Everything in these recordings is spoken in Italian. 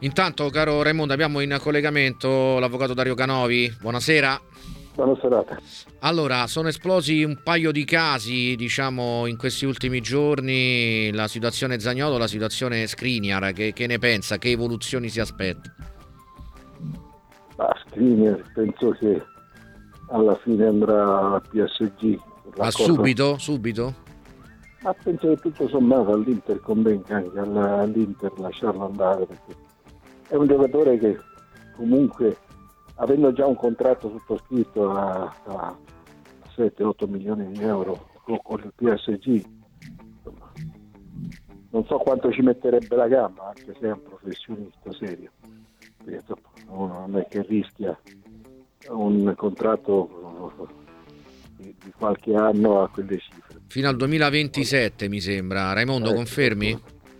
Intanto, caro Raimondo, abbiamo in collegamento l'avvocato Dario Canovi. Buonasera. Buona serata. Allora, sono esplosi un paio di casi, diciamo, in questi ultimi giorni. La situazione Zaniolo, la situazione Skriniar. Che ne pensa? Che evoluzioni si aspetta? Skriniar penso che alla fine andrà a PSG. Ma subito? Subito? Ma penso che tutto sommato all'Inter convenga anche all'Inter lasciarlo andare, perché è un giocatore che comunque, avendo già un contratto sottoscritto a 7-8 milioni di euro con il PSG, insomma, non so quanto ci metterebbe la gamba, anche se è un professionista serio, perché uno non è che rischia un contratto di qualche anno a quelle cifre. Fino al 2027 mi sembra. Raimondo, confermi?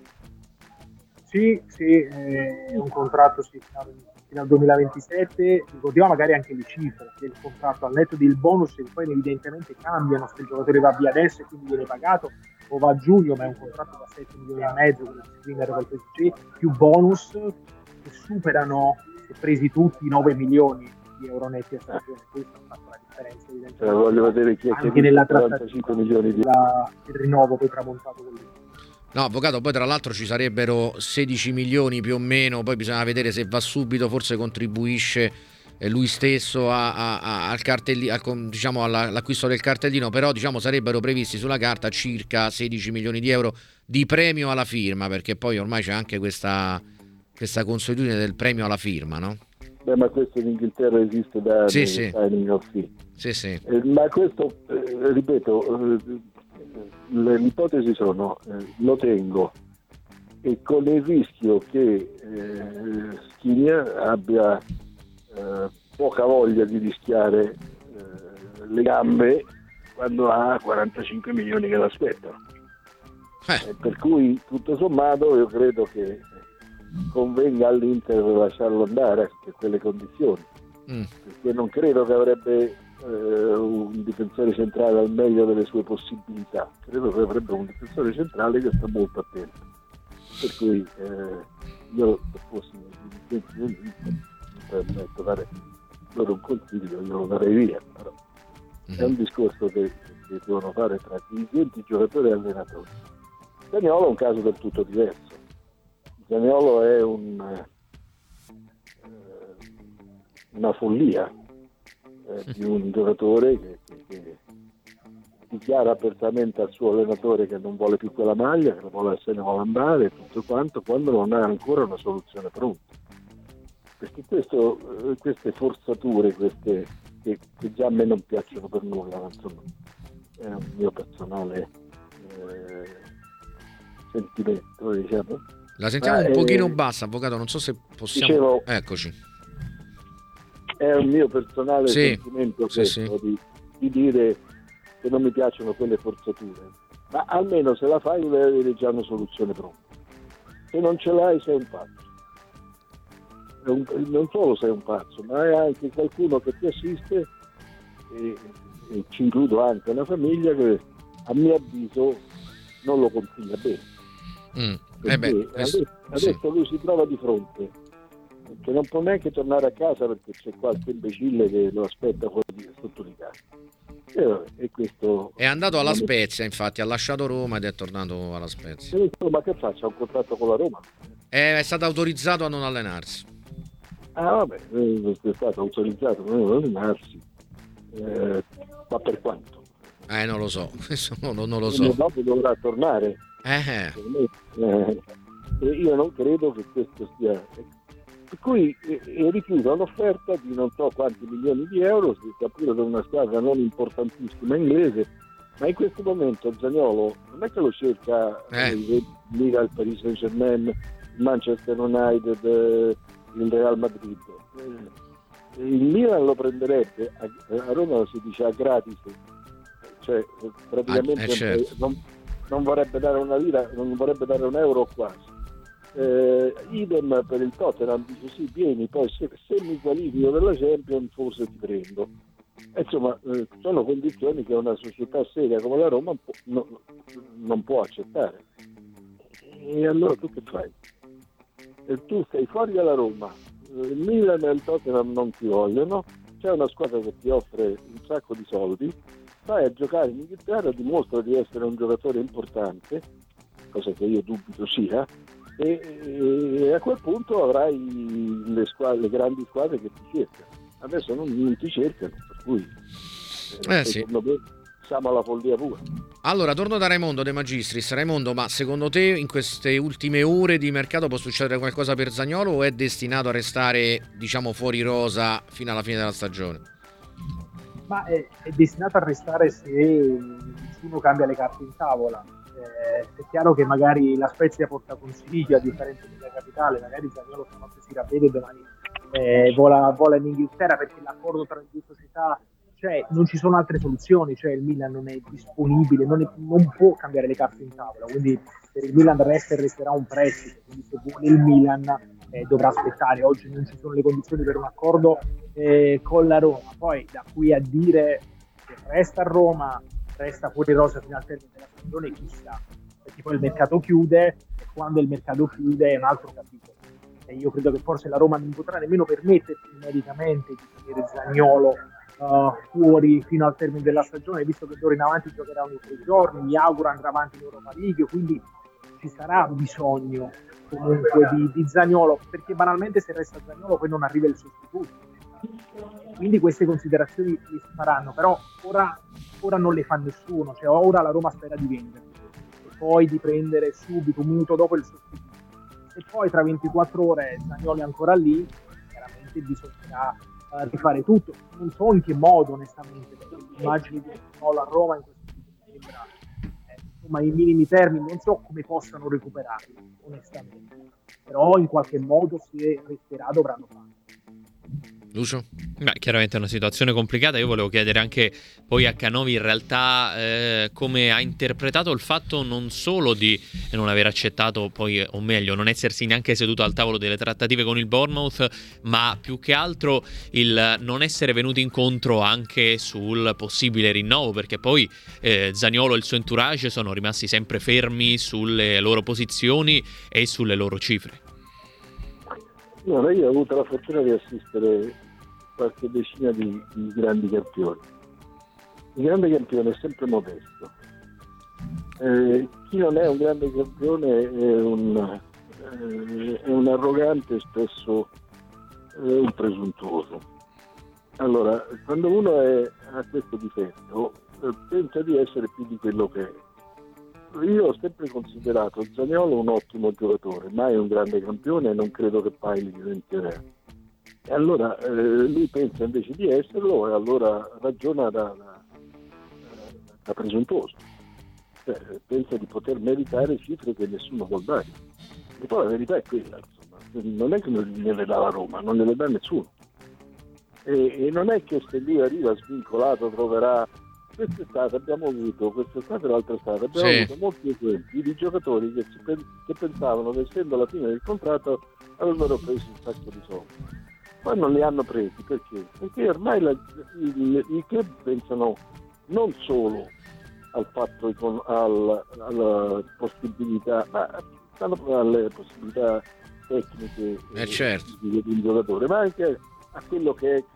Sì, è un contratto fino al 2027. Ricordiamo magari anche le cifre del contratto al netto del bonus, che poi evidentemente cambiano se il giocatore va via adesso e quindi viene pagato, o va a giugno, ma è un contratto da 7 milioni e mezzo quello che si prende col PSG, più bonus che superano, se presi tutti, i 9 milioni di euro netti a stagione. Questo ha fatto la differenza evidentemente. Voglio vedere chi è anche che nella 45 milioni di il rinnovo poi tramontato con lui. No, avvocato, poi tra l'altro ci sarebbero 16 milioni più o meno, poi bisogna vedere se va subito, forse contribuisce lui stesso al cartellino, diciamo all'acquisto del cartellino, però diciamo sarebbero previsti sulla carta circa 16 milioni di euro di premio alla firma, perché poi ormai c'è anche questa consuetudine del premio alla firma, no? Beh, ma questo in Inghilterra esiste da sì. signing of fee. Sì. Ma questo, ripeto, le ipotesi sono, lo tengo, e con il rischio che Skriniar abbia poca voglia di rischiare le gambe quando ha 45 milioni che l'aspettano. Per cui tutto sommato io credo che convenga all'Inter lasciarlo andare per quelle condizioni, perché non credo che avrebbe un difensore centrale al meglio delle sue possibilità. Credo che avrebbe un difensore centrale che sta molto attento, per cui io, se fossi mi permetto dare loro un consiglio, io lo darei via, però è un discorso che devono fare tra dirigenti, giocatori e allenatori. Zaniolo è un caso del tutto diverso. Zaniolo è una follia di un giocatore che dichiara apertamente al suo allenatore che non vuole più quella maglia, che se ne vuole andare, tutto quanto, quando non ha ancora una soluzione pronta. Perché queste forzature, che già a me non piacciono per nulla, ma insomma è un mio personale sentimento, diciamo. La sentiamo un pochino bassa, avvocato, non so se possiamo... Dicevo, eccoci. È un mio personale sentimento questo, di dire che non mi piacciono quelle forzature, ma almeno se la fai devi avere già una soluzione pronta. Se non ce l'hai sei un pazzo. Non solo sei un pazzo, ma è anche qualcuno che ti assiste, e ci includo anche una famiglia che a mio avviso non lo consiglia bene. Adesso lui si trova di fronte che non può neanche tornare a casa perché c'è qualche imbecille che lo aspetta sotto di casa, e questo è andato alla Spezia, infatti ha lasciato Roma ed è tornato alla Spezia. Ma che faccia, ha un contratto con la Roma? È stato autorizzato a non allenarsi. Vabbè, è stato autorizzato a non allenarsi, ma per quanto? Non lo so, questo non lo so. Dopo dovrà tornare. Io non credo che questo sia, per cui rifiuta un'offerta di non so quanti milioni di euro, si capire da una squadra non importantissima inglese, ma in questo momento Zaniolo non è che lo cerca lì al Paris Saint-Germain, il Manchester United, il Real Madrid. Il Milan lo prenderebbe, a Roma si dice a gratis, cioè praticamente non vorrebbe dare una lira, non vorrebbe dare un euro quasi. Idem per il Tottenham, dice sì, vieni, poi se mi qualifico per la Champions forse ti prendo. Insomma, sono condizioni che una società seria come la Roma non può accettare. E allora tu che fai? tu sei fuori dalla Roma, il Milan e il Tottenham non ti vogliono, c'è una squadra che ti offre un sacco di soldi, vai a giocare in Inghilterra, dimostra di essere un giocatore importante, cosa che io dubito sia, e a quel punto avrai le grandi squadre che ti cercano. Adesso non ti cercano, per cui secondo me siamo alla follia pura. Allora, torno da Raimondo De Magistris. Raimondo, ma secondo te in queste ultime ore di mercato può succedere qualcosa per Zaniolo o è destinato a restare, diciamo, fuori rosa fino alla fine della stagione? Ma è destinato a restare se nessuno cambia le carte in tavola. È chiaro che magari la Spezia porta consigli, a differenza della capitale, magari Zaniolo stanotte si ravvede e domani vola in Inghilterra, perché l'accordo tra le due società, cioè non ci sono altre soluzioni, cioè il Milan non è disponibile, non può cambiare le carte in tavola, quindi per il Milan resta e resterà un prestito, quindi se vuole il Milan dovrà aspettare. Oggi non ci sono le condizioni per un accordo con la Roma, poi da qui a dire che resta a Roma, resta fuori rosa fino al termine della stagione, chissà, perché poi il mercato chiude e quando il mercato chiude è un altro capitolo, e io credo che forse la Roma non potrà nemmeno permettersi numericamente di tenere Zaniolo fuori fino al termine della stagione, visto che d'ora in avanti giocherà ogni 3 giorni, mi auguro andrà avanti in Europa League, quindi ci sarà bisogno comunque di Zaniolo, perché banalmente se resta Zaniolo poi non arriva il sostituto, quindi queste considerazioni le si faranno, però ora non le fa nessuno, cioè ora la Roma spera di vendere e poi di prendere subito un minuto dopo il sostituto, e poi tra 24 ore Zaniolo è ancora lì, chiaramente bisognerà rifare tutto, non so in che modo onestamente, perché l'immagine di Zaniolo a Roma in questo momento mi sembra insomma in minimi termini, non so come possano recuperarli onestamente, però in qualche modo se resterà dovranno farlo. Lucio? Beh, chiaramente è una situazione complicata. Io volevo chiedere anche poi a Canovi in realtà come ha interpretato il fatto non solo di non aver accettato poi, o meglio, non essersi neanche seduto al tavolo delle trattative con il Bournemouth, ma più che altro il non essere venuti incontro anche sul possibile rinnovo, perché poi Zaniolo e il suo entourage sono rimasti sempre fermi sulle loro posizioni e sulle loro cifre. No, io ho avuto la fortuna di assistere qualche decina di grandi campioni. Il grande campione è sempre modesto. Chi non è un grande campione è un arrogante, spesso un presuntuoso. Allora, quando uno ha questo difetto, pensa di essere più di quello che è. Io ho sempre considerato Zaniolo un ottimo giocatore, mai un grande campione, e non credo che poi diventerà. E allora lui pensa invece di esserlo, e allora ragiona da presuntuoso. Pensa di poter meritare cifre che nessuno vuol dare. E poi la verità è quella, insomma, non è che non gliele dà la Roma, non gliele dà nessuno. E non è che se lui arriva svincolato troverà. Quest'estate abbiamo avuto, quest'estate e l'altra estate abbiamo avuto molti esempi di giocatori che pensavano che essendo la fine del contratto avrebbero preso un sacco di soldi, poi non li hanno presi. Perché ormai i club pensano non solo al fatto alla possibilità, ma stanno alle possibilità tecniche certo. di un giocatore, ma anche a quello che è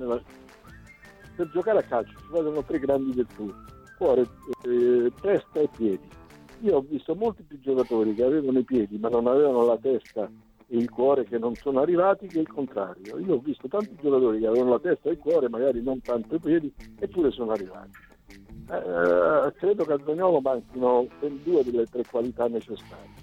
per giocare a calcio ci vogliono 3 grandi virtù: cuore, testa e piedi. Io ho visto molti più giocatori che avevano i piedi ma non avevano la testa e il cuore, che non sono arrivati, che il contrario. Io ho visto tanti giocatori che avevano la testa e il cuore, magari non tanto i piedi, eppure sono arrivati. Credo che a Zaniolo manchino ben 2 delle 3 qualità necessarie.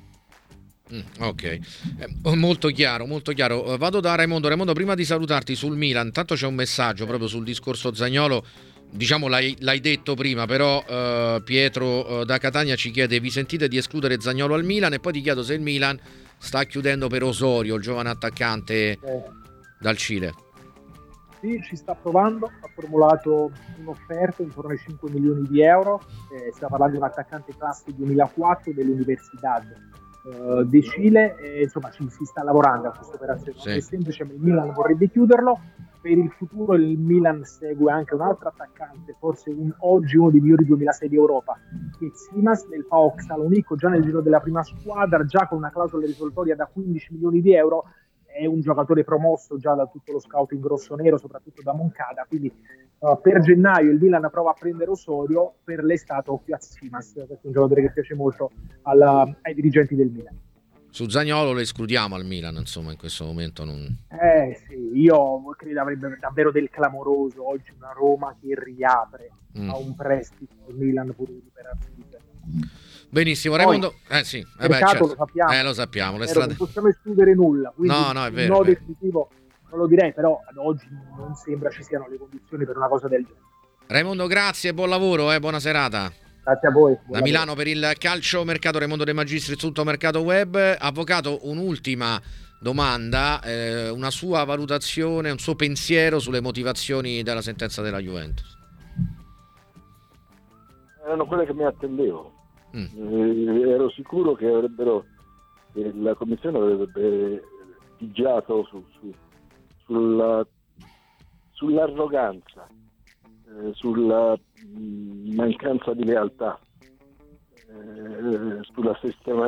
Ok, molto chiaro, molto chiaro. Vado da Raimondo, prima di salutarti sul Milan, tanto c'è un messaggio proprio sul discorso Zaniolo, diciamo l'hai detto prima, però Pietro da Catania ci chiede: vi sentite di escludere Zaniolo al Milan? E poi ti chiedo se il Milan sta chiudendo per Osorio, il giovane attaccante dal Cile. Sì, ci sta provando, ha formulato un'offerta intorno ai 5 milioni di euro, stiamo parlando di un attaccante classe 2004 dell'Universidad di Cile, insomma si sta lavorando a questa operazione. Sì. È semplice, il Milan vorrebbe chiuderlo, per il futuro il Milan segue anche un altro attaccante, forse oggi uno dei migliori 2006 di Europa, che è Simas del PAOK Salonico, già nel giro della prima squadra, già con una clausola risolutoria da 15 milioni di euro. È un giocatore promosso già da tutto lo scouting rossonero, soprattutto da Moncada, quindi per gennaio il Milan prova a prendere Osorio, per l'estate occhio a Simas, perché è un giocatore che piace molto ai dirigenti del Milan. Su Zaniolo lo escludiamo al Milan, insomma, in questo momento non... Sì, io credo avrebbe davvero del clamoroso oggi una Roma che riapre a un prestito al Milan pure di recuperarsi di Benissimo, Raimondo. Sì, certo. Lo sappiamo. Le strade... Non possiamo escludere nulla, quindi no, è vero, no definitivo non lo direi, però ad oggi non sembra ci siano le condizioni per una cosa del genere. Raimondo, grazie, buon lavoro, buona serata. Grazie a voi. Da Milano per il calcio mercato, Raimondo De Magistris, tutto mercato web. Avvocato, un'ultima domanda, una sua valutazione, un suo pensiero sulle motivazioni della sentenza della Juventus. Erano quelle che mi attendevo. Ero sicuro che la commissione avrebbe pigiato sull'arroganza, sulla mancanza di lealtà, sulla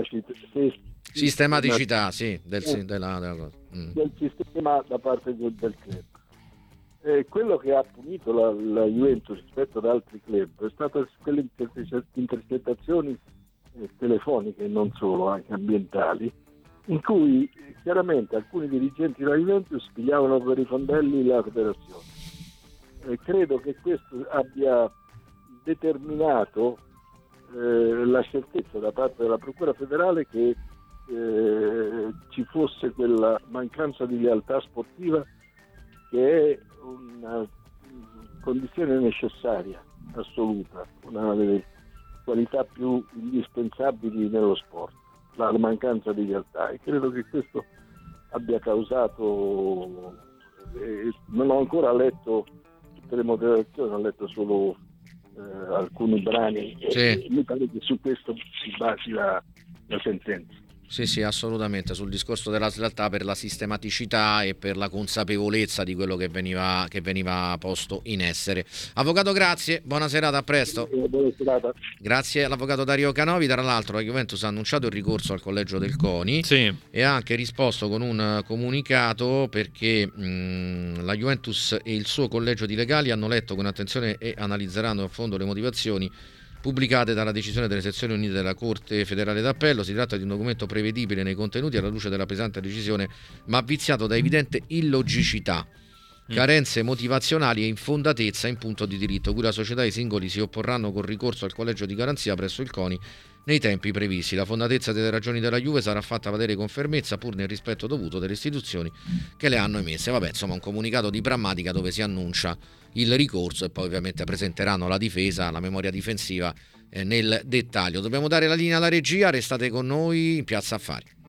sistematicità del sistema da parte del club. Quello che ha punito la Juventus rispetto ad altri club è stato quelle intercettazioni telefoniche, non solo, anche ambientali, in cui chiaramente alcuni dirigenti della Juventus pigliavano per i fondelli la federazione. Credo che questo abbia determinato la certezza da parte della Procura federale che ci fosse quella mancanza di lealtà sportiva che è una condizione necessaria, assoluta, una delle qualità più indispensabili nello sport, la mancanza di lealtà, e credo che questo abbia causato, non ho ancora letto tutte le motivazioni, ho letto solo alcuni brani, e mi pare che su questo si basi la sentenza. Sì, assolutamente, sul discorso della slealtà, per la sistematicità e per la consapevolezza di quello che veniva posto in essere. Avvocato, grazie, buona serata, a presto. Buona serata. Grazie all'avvocato Dario Canovi. Tra l'altro la Juventus ha annunciato il ricorso al collegio del CONI e ha anche risposto con un comunicato, perché la Juventus e il suo collegio di legali hanno letto con attenzione e analizzeranno a fondo le motivazioni pubblicate dalla decisione delle sezioni unite della Corte Federale d'Appello. Si tratta di un documento prevedibile nei contenuti alla luce della pesante decisione, ma viziato da evidente illogicità, carenze motivazionali e infondatezza in punto di diritto, cui la società e i singoli si opporranno con ricorso al collegio di garanzia presso il CONI nei tempi previsti. La fondatezza delle ragioni della Juve sarà fatta valere con fermezza, pur nel rispetto dovuto delle istituzioni che le hanno emesse. Insomma, un comunicato di prammatica dove si annuncia il ricorso e poi ovviamente presenteranno la difesa, la memoria difensiva nel dettaglio. Dobbiamo dare la linea alla regia, restate con noi in Piazza Affari.